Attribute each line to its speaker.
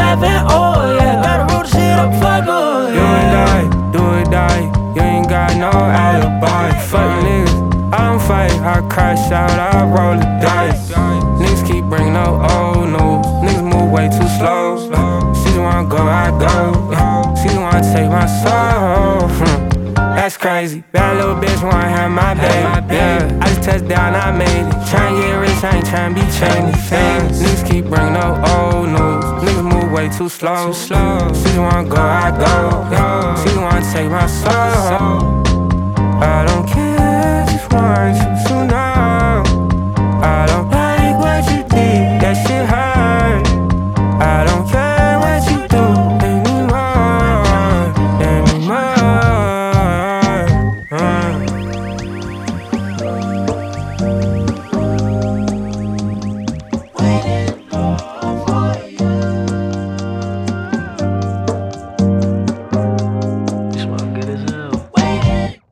Speaker 1: laughing, oh yeah. Gotta roll the shit up, fuck, oh yeah.
Speaker 2: You and I, do or die. You ain't got no alibi. Fuck niggas, I don't fight. I crash out, I roll the dice. Niggas keep bringing up old news. Niggas move way too slow. She just wanna go, I go. She just wanna take my soul. That's crazy. Bad little bitch wanna have my baby. Yeah, I just touched down, I made it. Tryna get rich, I ain't tryna be famous. Niggas keep bringing up old news. Niggas move way too slow. She just wanna go, I go. She just wanna take my soul. I don't care, just want you to know. I don't like what you did, that shit hurt. I don't care what you do anymore.